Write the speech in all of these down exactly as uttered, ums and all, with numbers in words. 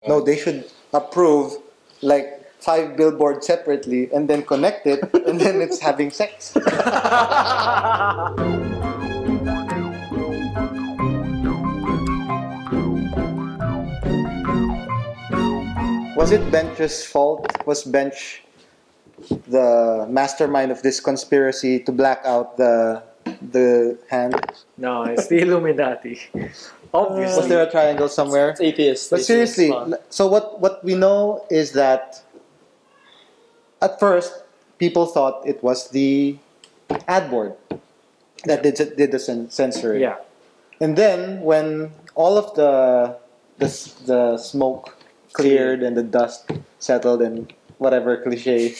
No, they should approve like five billboards separately and then connect it, and then it's having sex. Was it Bench's fault? Was Bench the mastermind of this conspiracy to black out the the hand? No, it's the Illuminati. Obviously. Was there a triangle somewhere? It's atheist. But Atheist seriously, fun. so what, what we know is that at first, people thought it was the ad board that did, did the cen- censoring. Yeah. And then, when all of the, the, s- the smoke cleared and the dust settled and whatever cliche,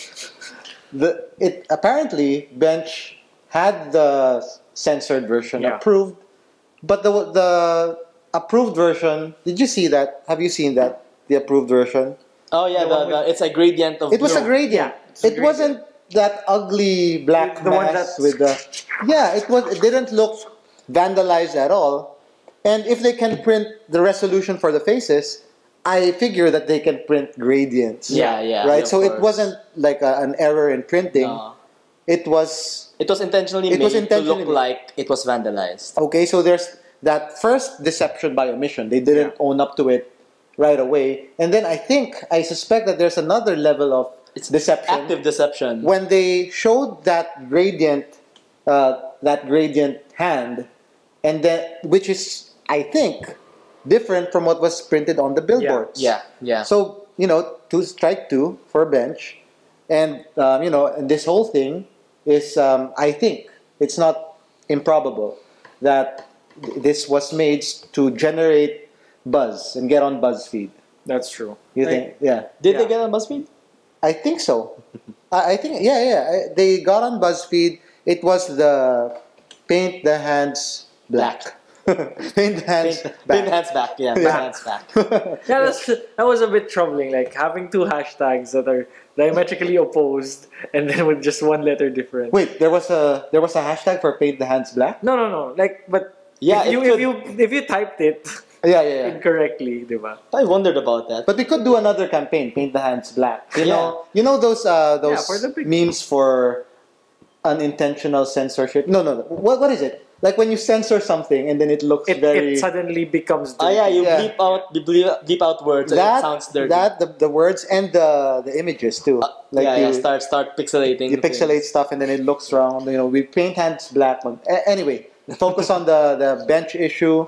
the, it apparently, Bench had the censored version Yeah. approved, but the the approved version, did you see that? Have you seen that? The approved version? Oh yeah, The the, one the, with- it's a gradient of It was a blue. gradient. Yeah, it's a It wasn't that ugly black The one mass that's- with the... Yeah, it was. It didn't look vandalized at all. And if they can print the resolution for the faces, I figure that they can print gradients. Yeah, yeah, Right? of So it course. wasn't like a, an error in printing. No. It was... It was intentionally It made was intentionally to look made. like it was vandalized. Okay, so there's that first deception by omission. They didn't Yeah. own up to it right away. And then I think, I suspect that there's another level of It's deception. active deception. When they showed that gradient, uh, that gradient hand, and then, which is, I think, different from what was printed on the billboards. Yeah, yeah. So, you know, two strike two for Bench. And, um, you know, and this whole thing is, um, I think, it's not improbable that th- this was made to generate buzz and get on BuzzFeed. That's true. You Right. think? Yeah. Did Yeah. they get on BuzzFeed? I think so. I, I think, yeah, yeah. I, they got on BuzzFeed. It was the paint the hands black. paint the hands Paint, back. paint hands back. Yeah, paint Yeah. hands back. Yeah, that's, that was a bit troubling. Like having two hashtags that are diametrically opposed and then with just one letter difference. Wait, there was a there was a hashtag for paint the hands black. No, no, no. Like, but Yeah, if it you could- if you if you typed it Yeah, yeah, yeah. incorrectly, diba? I wondered about that. But we could do another campaign, paint the hands black. You Yeah. know, you know those uh, those Yeah, for the big- memes for unintentional censorship. No, no, no. What what is it? Like when you censor something and then it looks It, very it suddenly becomes. Oh yeah, you Yeah. bleep out, you bleep, bleep out words and that it sounds dirty. that the, the words and the the images too. Like yeah, you, yeah, start start pixelating. you the pixelate things. stuff and then it looks wrong. You know, we paint hands black. One. A- anyway, focus on the the Bench issue.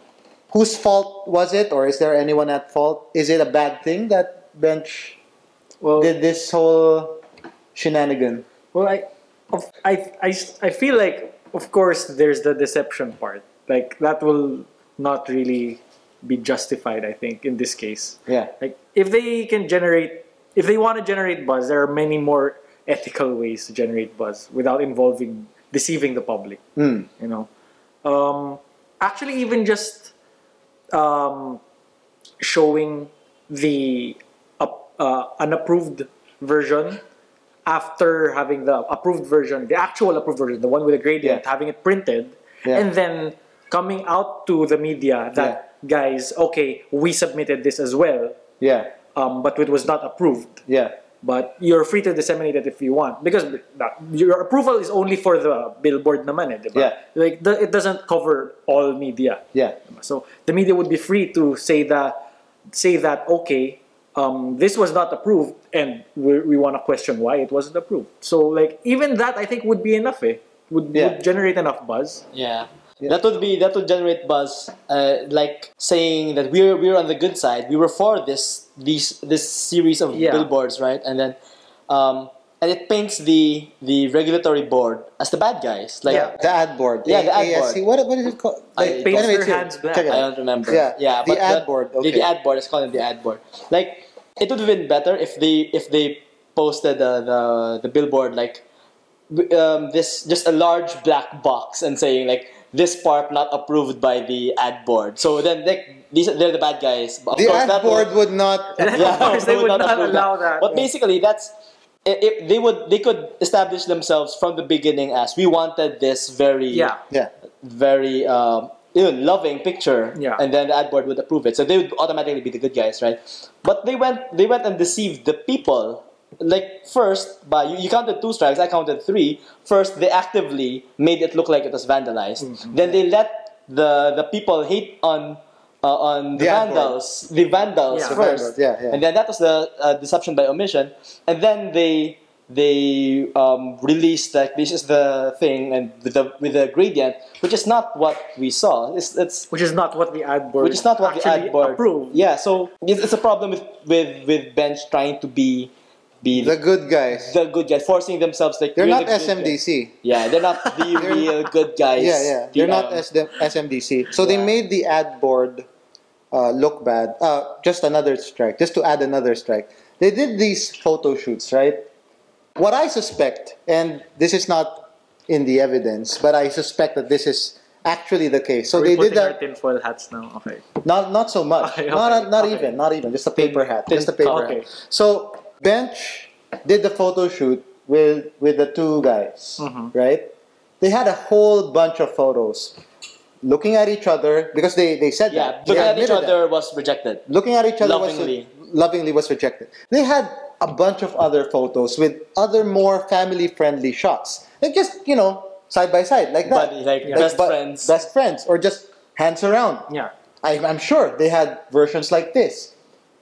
Whose fault was it, or is there anyone at fault? Is it a bad thing that Bench well, did this whole shenanigan? well, I, of- I, I, I feel like, of course, there's the deception part. Like that will not really be justified. I think in this case. Yeah. Like if they can generate, if they want to generate buzz, there are many more ethical ways to generate buzz without involving deceiving the public. Mm. You know, um, actually, even just um, showing the up, uh, unapproved version after having the approved version, the actual approved version, the one with the gradient, Yeah. having it printed, Yeah. and then coming out to the media that guys, okay, we submitted this as well, Yeah. um, but it was not approved. Yeah. But you're free to disseminate it if you want, because that, your approval is only for the billboard naman, eh, diba? Yeah. Like the, it doesn't cover all media. Yeah. So the media would be free to say that, say that okay, um, this was not approved, and we, we want to question why it wasn't approved. So like even that, I think would be enough. Eh? Would, Yeah. would generate enough buzz. Yeah. Yeah. That would be that would generate buzz, uh, like saying that we're we're on the good side. We were for this these this series of Yeah. billboards, right? And then, um, and it paints the the regulatory board as the bad guys. Like Yeah. The ad board. Yeah, the ad A- ASC. What, what is it called? I Like, don't- Paints anyway, their check- hands black. check it I out. don't remember. Yeah. yeah, The but ad the, board, The, okay. the ad board. Let's call it the ad board. Like it would have been better if they if they posted the the, the billboard like um, this just a large black box and saying like this part not approved by the ad board. So then like these they're the bad guys. Of The course, ad that board would, would not. yeah, Of course, they would not approve allow that. But basically, that's if they would they could establish themselves from the beginning as we wanted this very Yeah. Yeah. very um, you know, loving picture, Yeah. and then the ad board would approve it. So they would automatically be the good guys, right? But they went they went and deceived the people. Like first, by you, you counted two strikes, I counted three. First, they actively made it look like it was vandalized. Mm-hmm. Then they let the the people hate on uh, on the, The ad board. vandals, the vandals Yeah. The first, vandals, yeah, yeah. and then that was the uh, deception by omission. And then they they um, released like this is the thing, and with the with the gradient, which is not what we saw. It's it's Which is not what the ad board which is not what the actually ad board approved. Yeah, so it's, it's a problem with, with with bench trying to be be The good guys. the good guys, forcing themselves like They're we're not the good S M D guys. C. Yeah, they're not the real good guys. Yeah, yeah. The, They're not um, S- the S M D C. So they Yeah. made the ad board uh, look bad. Uh, just another strike. Just to add another strike. They did these photo shoots, right? What I suspect, and this is not in the evidence, but I suspect that this is actually the case. So Are they we did putting our that. tinfoil hats now? Okay. Not not so much. Okay, not okay, not okay. even. Not even. Just a paper hat. Thin- Just a paper okay. hat. So bench did the photo shoot with with the two guys, Mhm. right? They had a whole bunch of photos, looking at each other because they they said yeah, that. They looking at each admitted that. other was rejected. Looking at each other Lovingly. was lovingly was rejected. They had a bunch of other photos with other more family friendly shots. Like just you know side by side like that. Buddy, like best bu- friends. best friends, or just hands around. Yeah. I, I'm sure they had versions like this.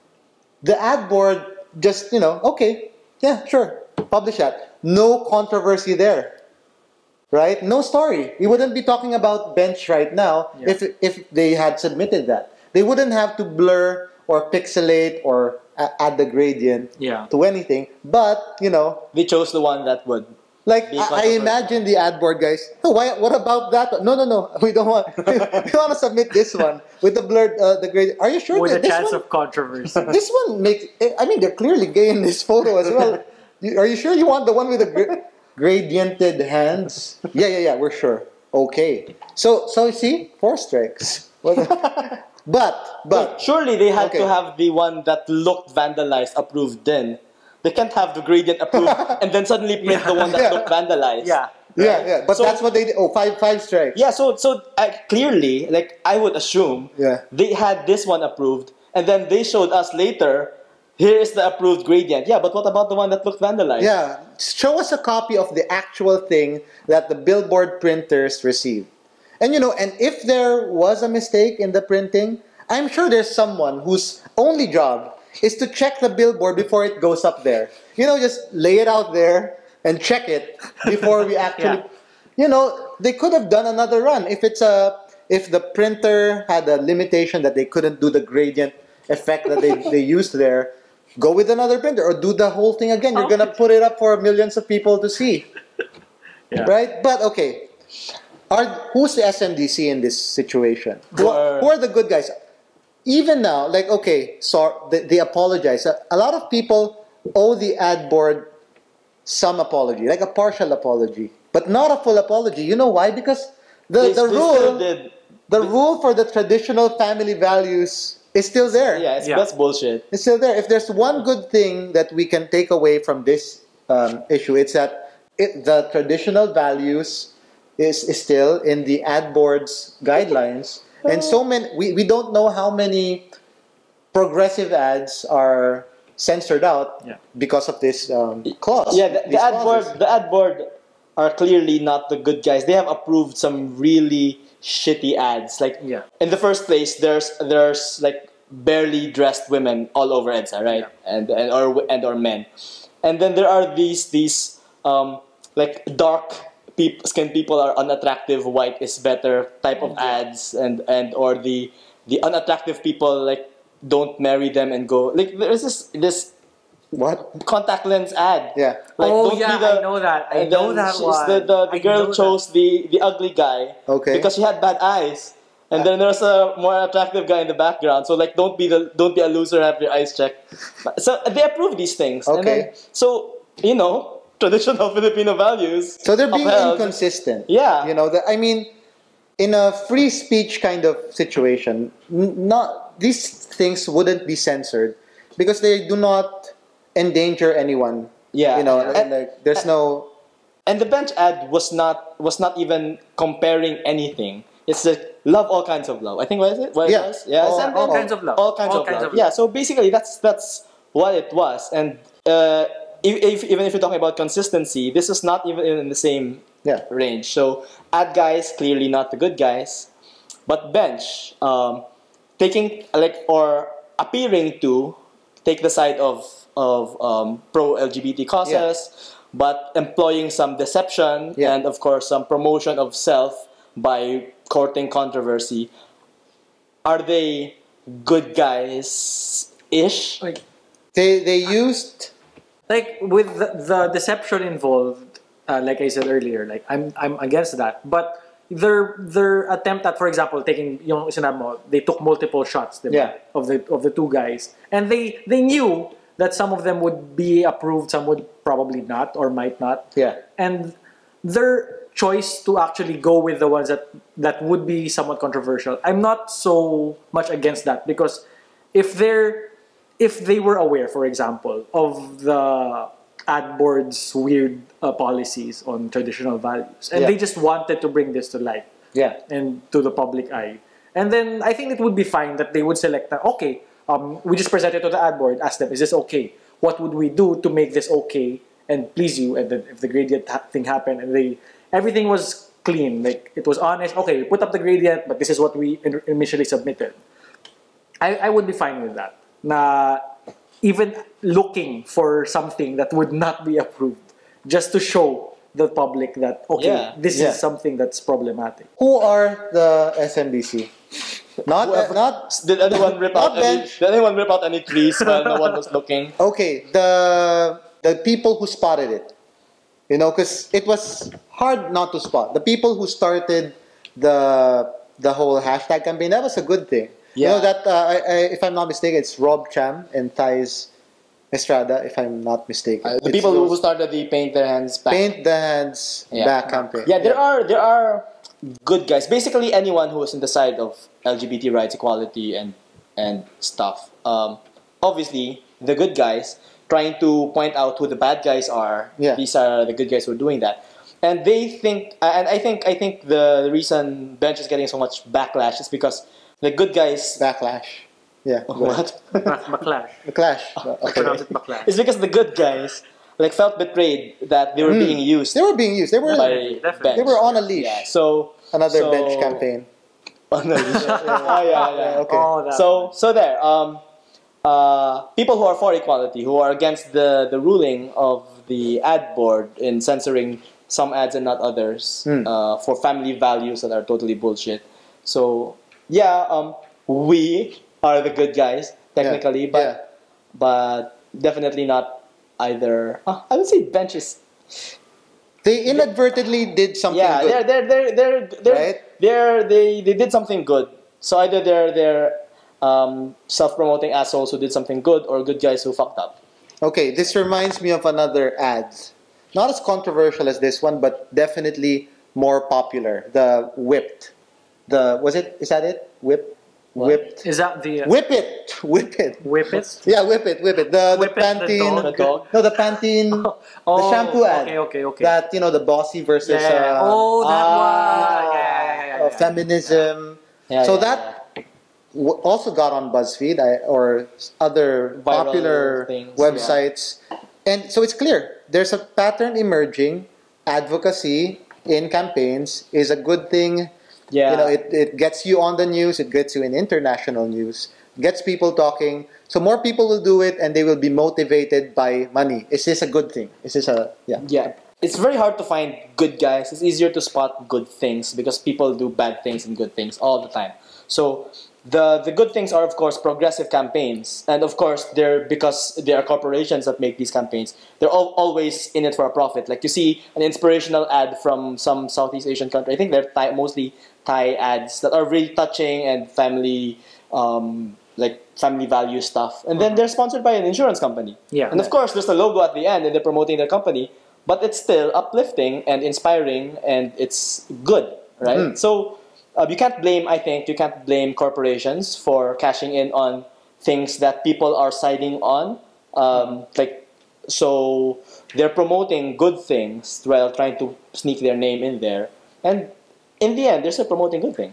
The ad board just, you know, okay, yeah, sure, publish that. No controversy there, right? No story. We wouldn't be talking about bench right now Yeah. if if they had submitted that. They wouldn't have to blur or pixelate or a- add the gradient Yeah. to anything. But you know, They chose the one that would. like Be I, I controversial. imagine the ad board guys. Oh, why? What about that? one?" No, no, no. We don't want. we want to submit this one with the blurred, uh, the grade. Are you sure? With a that this chance one, of controversy. this one makes. I mean, they're clearly gay in this photo as well. You- Are you sure you want the one with the gra- gradiented hands? Yeah, yeah, yeah. We're sure. Okay. So, so you see, four strikes. What- but, but Surely they had Okay. to have the one that looked vandalized approved then. They can't have the gradient approved and then suddenly print the one that Yeah. looked vandalized. Yeah. yeah, yeah. But So- that's what they did. Oh, five, five strikes. Yeah, so so uh, clearly, like I would assume, Yeah. they had this one approved, and then they showed us later. Here is the approved gradient. Yeah, but what about the one that looked vandalized? Yeah, show us a copy of the actual thing that the billboard printers received. And you know, and if there was a mistake in the printing, I'm sure there's someone whose only job is to check the billboard before it goes up there. You know, just lay it out there and check it before we actually Yeah. you know, they could have done another run if it's a if the printer had a limitation that they couldn't do the gradient effect that they, they used there. Go with another printer or do the whole thing again. You're Okay. gonna put it up for millions of people to see, Yeah. right? But okay, are who's the S M D C in this situation? Who are, Or- who are the good guys? Even now, like okay, so they, they apologize. A, a lot of people owe the ad board some apology, like a partial apology, but not a full apology. You know why? Because the They, the they still rule did. the rule for the traditional family values is still there. Yeah, it's, Yeah. that's bullshit. It's still there. If there's one good thing that we can take away from this um, issue, it's that it, the traditional values is, is still in the ad board's guidelines. And so many, we, we don't know how many progressive ads are censored out Yeah. because of this um, clause. Yeah, the, these the ad clauses. board, the ad board are clearly not the good guys. They have approved some really shitty ads. Like Yeah. in the first place, there's there's like barely dressed women all over EDSA, right? Yeah. And and or and or men, and then there are these these um like dark peop- skinned people are unattractive, white is better type of ads, and and or the the unattractive people like don't marry them and go like there's this this What? contact lens ad. Yeah. Like, Oh, don't yeah, be the, I know that. I and know then that she's one. The, the, the I girl know chose the, the ugly guy Okay. because she had bad eyes. And then there's a more attractive guy in the background. So like, don't be the don't be a loser. Have your eyes checked. So they approve these things. And Okay. then, so you know, traditional Filipino values. So they're being upheld. inconsistent. Yeah. You know, the, I mean, in a free speech kind of situation, n- not these things wouldn't be censored because they do not endanger anyone. Yeah. You know, Yeah. like, like, there's no. And the bench ad was not was not even comparing anything. It's like love all kinds of love. I think what is it? What Yeah. it was? Yes, All- and all then- kinds of love. All kinds, All of, kinds love. of love. Yeah. So basically, that's that's what it was. And uh, if, if, even if you're talking about consistency, this is not even in the same Yeah. range. So ad guys clearly not the good guys, but bench um, taking like or appearing to take the side of of um, pro L G B T causes, but employing some deception Yeah. and of course some promotion of self by courting controversy. Are they good guys ish? Like, They they used like with the, the deception involved, uh, like I said earlier, like I'm I'm against that. But their their attempt at, for example, taking yung sinabi mo, they took multiple shots, diba? Yeah. of the of the two guys, and they they knew that some of them would be approved, some would probably not or might not. yeah. And their choice to actually go with the ones that that would be somewhat controversial, I'm not so much against that, because if they're if they were aware, for example, of the ad board's weird uh, policies on traditional values, and Yeah. they just wanted to bring this to light Yeah. and to the public eye, and then I think it would be fine that they would select that, okay, um, we just present it to the ad board, ask them, is this okay? What would we do to make this okay and please you? And then if the gradient ha- thing happened and they everything was clean, like it was honest, okay, we put up the gradient, but this is what we in- initially submitted. I, I would be fine with that. Na even looking for something that would not be approved, just to show the public that, okay, Yeah. this Yeah. is something that's problematic. Who are the S M D C? Not Whoever- not Did anyone rip out Not any? bench. Did anyone rip out any trees while no one was looking? okay. The the people who spotted it, you know, because it was hard not to spot. The people who started the the whole hashtag campaign, that was a good thing. You know Yeah. that uh, I, I, if I'm not mistaken, it's Rob Cham and Thais Estrada. If I'm not mistaken, Uh, the It's people who those started the paint their hands back. paint the hands Yeah. back campaign. Yeah, there are there are good guys. Basically, anyone who is on the side of L G B T rights, equality, and and stuff. Um, obviously, the good guys trying to point out who the bad guys are. Yeah. These are the good guys who are doing that, and they think. And I think I think the reason Bench is getting so much backlash is because the good guys. Backlash. Yeah. What? Back- Backlash. The clash. I Okay. pronounce it backlash. It's because the good guys like felt betrayed that they were Mm. being used They were being used. They were by Definitely. Bench. they were on a leash. Yeah, so Another so- bench campaign. On a leash. Oh, yeah, yeah. Okay. Oh, that So so there. Um, uh, people who are for equality, who are against the, the ruling of the ad board in censoring some ads and not others Hmm. uh, for family values that are totally bullshit. So yeah, um, we are the good guys technically, Yeah. but Yeah. but definitely not either. Uh, I would say Bench is. They inadvertently did something Yeah, good. they're they're they're they're they're, Right? they're they they did something good. So either they're they're um, self-promoting assholes who did something good, or good guys who fucked up. Okay, this reminds me of another ad. Not as controversial as this one, but definitely more popular. The Whipped. The was it? Is that it? Whip, What? Whipped. Is that the uh, Whip it, whip it. whip it? Yeah, whip it, whip it. The Whip the it, the Pantene. The dog. No, the Pantene. Oh, the shampoo ad. Okay, okay, okay. That you know the bossy versus yeah, yeah. uh, oh, that ah, one. Yeah, yeah, yeah, yeah, uh, yeah. feminism. Yeah, so yeah, that w- also got on BuzzFeed I, or other Viral popular things, websites. And so it's clear there's a pattern emerging. Advocacy in campaigns is a good thing. yeah. You know, it, it gets you on the news, it gets you in international news, gets people talking. So more people will do it and they will be motivated by money. Is this a good thing? Is this a, yeah. Yeah. It's very hard to find good guys. It's easier to spot good things because people do bad things and good things all the time. So the the good things are of course progressive campaigns, and of course they're because they are corporations that make these campaigns. They're all, always in it for a profit. Like you see an inspirational ad from some Southeast Asian country. I think they're Thai, mostly Thai ads that are really touching and family um, like family value stuff. And then they're sponsored by an insurance company. Yeah. And of course there's the logo at the end and they're promoting their company. But it's still uplifting and inspiring, and it's good, right? Mm. So uh, you can't blame, I think, you can't blame corporations for cashing in on things that people are siding on. Um, like, so they're promoting good things while trying to sneak their name in there, and in the end, they're still promoting good things.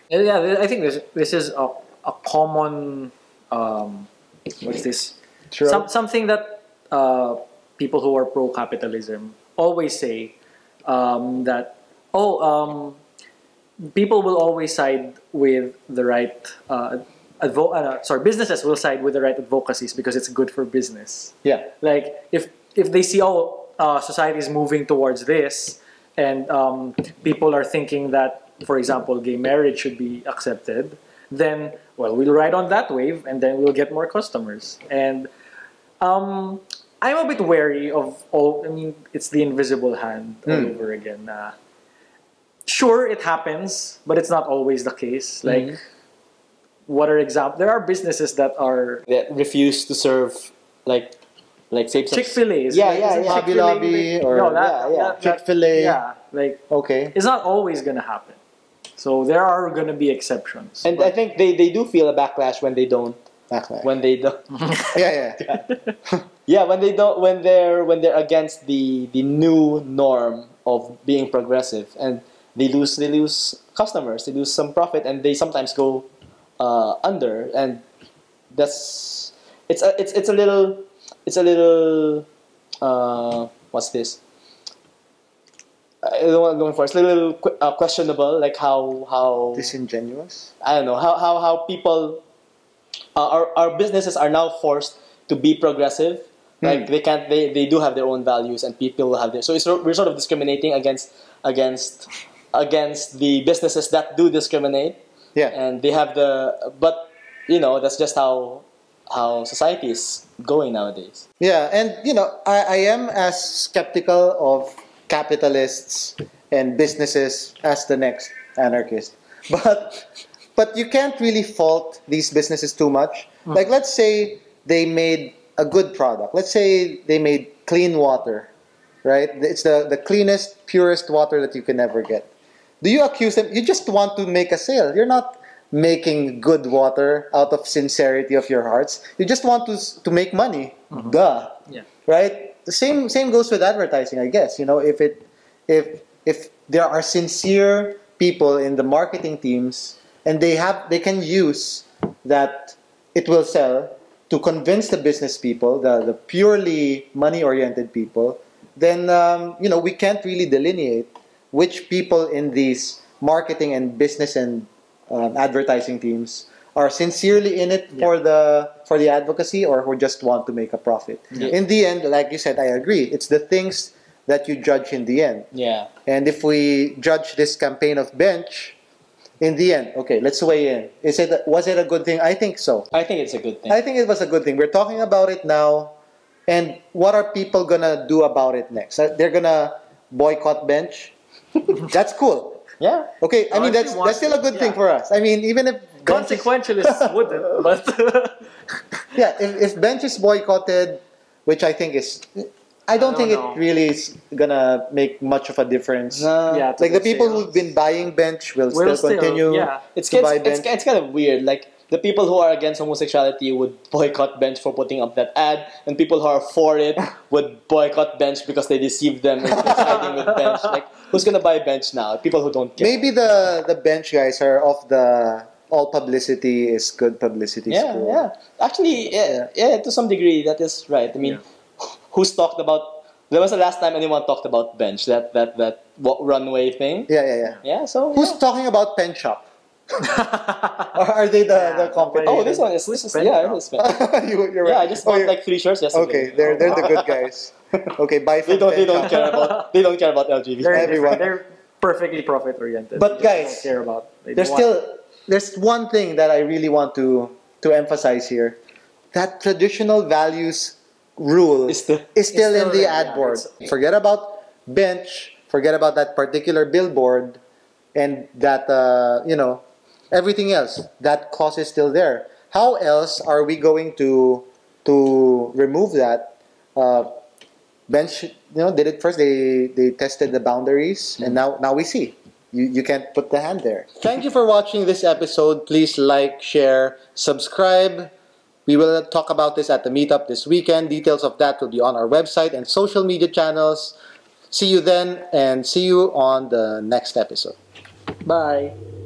And yeah, I think this this is a, a common um, what's this? True. Some, something that uh, people who are pro-capitalism always say, um, that oh um, people will always side with the right uh, advo- uh, sorry businesses will side with the right advocacies because it's good for business. Yeah. Like if if they see oh uh, society is moving towards this and um, people are thinking that, for example, gay marriage should be accepted, then well we'll ride on that wave and then we'll get more customers. And um, I'm a bit wary of all. I mean, it's the invisible hand all Mm. over again. Uh, sure, it happens, but it's not always the case. Like, Mhm. what are examples? There are businesses that are That refuse to serve like like same sex. Chick-fil-A. is- Yeah, like, yeah, isn't yeah. Hobby Chick-fil-A Lobby like- or- no, that, yeah, yeah. that- that- Chick-fil-A. Yeah, like Okay. it's not always gonna happen. So there are gonna be exceptions. And But- I think they, they do feel a backlash when they don't Backlash. when they don't Yeah, yeah. yeah when they don't when they're when they're against the the new norm of being progressive, and they lose they lose customers, they lose some profit, and they sometimes go uh, under, and that's it's a it's it's a little it's a little uh, what's this I don't know what I'm going for. It's a little que- uh, questionable, like how how Disingenuous. I don't know how how, how people uh, our our businesses are now forced to be progressive. Like Hmm. they can't they, they do have their own values, and people have their so it's, we're sort of discriminating against against against the businesses that do discriminate, Yeah. and they have the but you know that's just how how society is going nowadays. Yeah, and you know, I, I am as skeptical of capitalists and businesses as the next anarchist. But but you can't really fault these businesses too much. Like let's say they made a good product. Let's say they made clean water, right? It's the, the cleanest, purest water that you can ever get. Do you accuse them? You just want to make a sale. You're not making good water out of sincerity of your hearts. You just want to s- to make money. Duh. Yeah. Right? The same same goes with advertising, I guess. You know, if it if if there are sincere people in the marketing teams and they have they can use that it will sell to convince the business people, the, the purely money-oriented people, then um, you know we can't really delineate which people in these marketing and business and um, advertising teams are sincerely in it for the for the advocacy or who just want to make a profit. Yeah. In the end, like you said, I agree. It's the things that you judge in the end. Yeah. And if we judge this campaign of bench, in the end, okay, let's weigh in. Is it was it a good thing? I think so. I think it's a good thing. I think it was a good thing. We're talking about it now, and what are people gonna do about it next? Uh, They're gonna boycott bench. That's cool. yeah. Okay, I Oh, mean if you that's want that's still a good to, thing yeah. for us. I mean, even if bench is, Consequentialists wouldn't, but yeah, if, if bench is boycotted, which I think is, I don't I think don't know. it really is gonna make much of a difference. No. yeah, to Like the people sales. who've been buying bench will Will still still, continue yeah. It's, to it's, buy it's, bench. it's kind of weird. Like the people who are against homosexuality would boycott bench for putting up that ad, and people who are for it would boycott bench because they deceived them into siding with bench. Like who's gonna buy bench now? People who don't care. Maybe the the bench guys are of the all publicity is good publicity Yeah, school. yeah. Actually, yeah, yeah, to some degree, that is right. I mean, who's talked about? When was the last time anyone talked about bench? That that that wa- runway thing. Yeah, yeah, yeah. Yeah. So Who's yeah. talking about pen shop? Or are they the, Yeah, the competition? Oh, this one is this is Pen yeah, shop? it is pen. you, you're Yeah, right. I just Oh, bought you're- like three shirts yesterday. Okay, they're they're the good guys. Okay, buy from They don't. They Pen don't Shop. care about. They don't care about L G B T. they're, Everyone. they're perfectly profit oriented. But guys, don't care about. They There's don't still there's one thing that I really want to to emphasize here. That traditional values rule Is the- is still It's in still the there, ad yeah, board. it's- Forget about bench. Forget about that particular billboard, and that uh, you know everything else. That clause is still there. How else are we going to to remove that? Uh, bench, you know, did it first. They they tested the boundaries, and now now we see. You, you can't put the hand there. Thank you for watching this episode. Please like, share, subscribe. We will talk about this at the meetup this weekend. Details of that will be on our website and social media channels. See you then, and see you on the next episode. Bye.